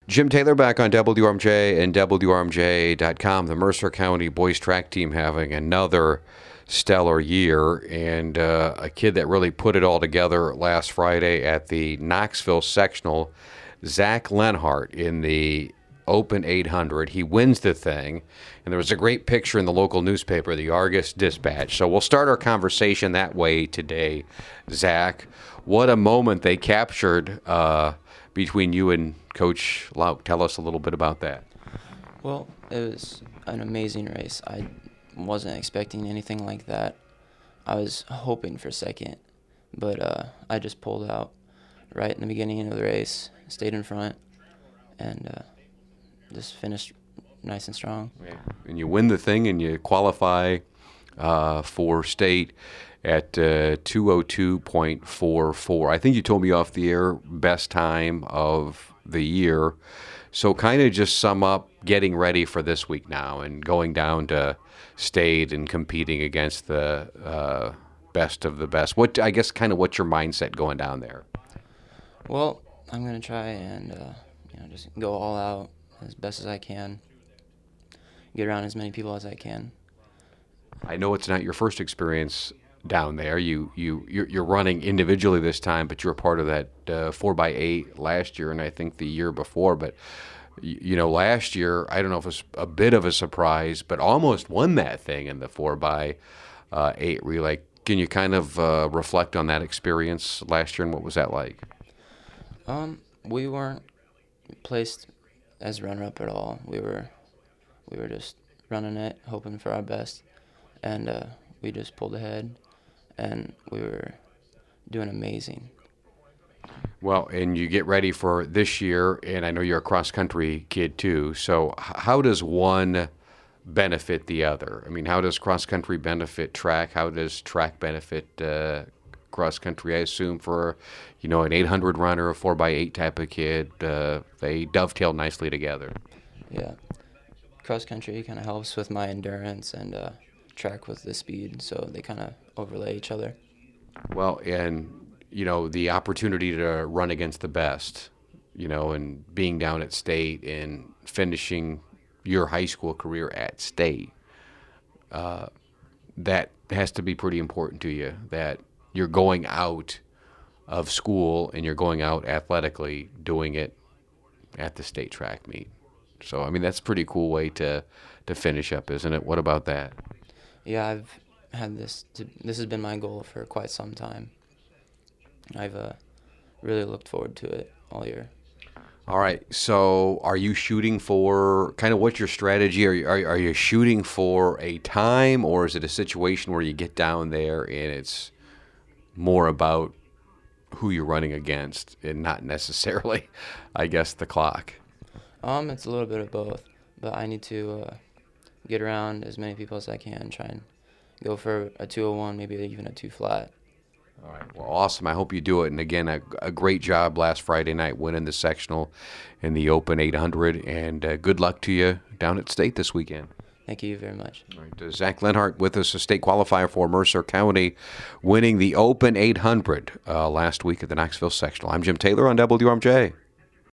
Jim Taylor back on WRMJ and WRMJ.com. The Mercer County boys track team having another stellar year, and a kid that really put it all together last Friday at the Knoxville sectional, Zach Lenhart, in the Open 800. He wins the thing, and there was a great picture in the local newspaper, the Argus Dispatch. So we'll start our conversation that way today, Zach. What a moment they captured between you and Coach Lauk. Tell us a little bit about that. Well, it was an amazing race. I wasn't expecting anything like that. I was hoping for second, but I just pulled out right in the beginning of the race, stayed in front, and just finished nice and strong. Yeah. And you win the thing, and you qualify for state at 2:02.44. I think you told me off the air best time of the year. So kind of just sum up getting ready for this week now and going down to state and competing against the best of the best. What's your mindset going down there? Well, I'm going to try and just go all out as best as I can, get around as many people as I can. I know it's not your first experience down there. You're running individually this time, but you're a part of that 4x8 last year, and I think the year before. But last year, I don't know if it was a bit of a surprise, but almost won that thing in the 4x8 relay. Can you kind of reflect on that experience last year, and what was that like? We weren't placed as runner-up at all. We were just running it, hoping for our best, and we just pulled ahead, and we were doing amazing. Well, and you get ready for this year, and I know you're a cross-country kid too, so how does one benefit the other? I mean, how does cross-country benefit track? How does track benefit cross-country? I assume for, an 800 runner, a 4x8 type of kid, they dovetail nicely together. Yeah. Cross-country kind of helps with my endurance, and track with the speed, so they kind of overlay each other. Well, and the opportunity to run against the best, and being down at state and finishing your high school career at state, that has to be pretty important to you, that you're going out of school and you're going out athletically doing it at the state track meet. So, I mean, that's a pretty cool way to finish up, isn't it? What about that? Yeah, I've had this has been my goal for quite some time. I've really looked forward to it all year. All right, so are you shooting for, kind of what's your strategy? Are you shooting for a time, or is it a situation where you get down there and it's more about who you're running against and not necessarily, I guess, the clock? It's a little bit of both, but I need to get around as many people as I can, try and go for a 2:01, maybe even a 2 flat. All right. Well, awesome. I hope you do it. And again, a great job last Friday night winning the sectional in the Open 800. And good luck to you down at state this weekend. Thank you very much. All right. Zach Lenhart with us, a state qualifier for Mercer County, winning the Open 800 last week at the Knoxville sectional. I'm Jim Taylor on WRMJ.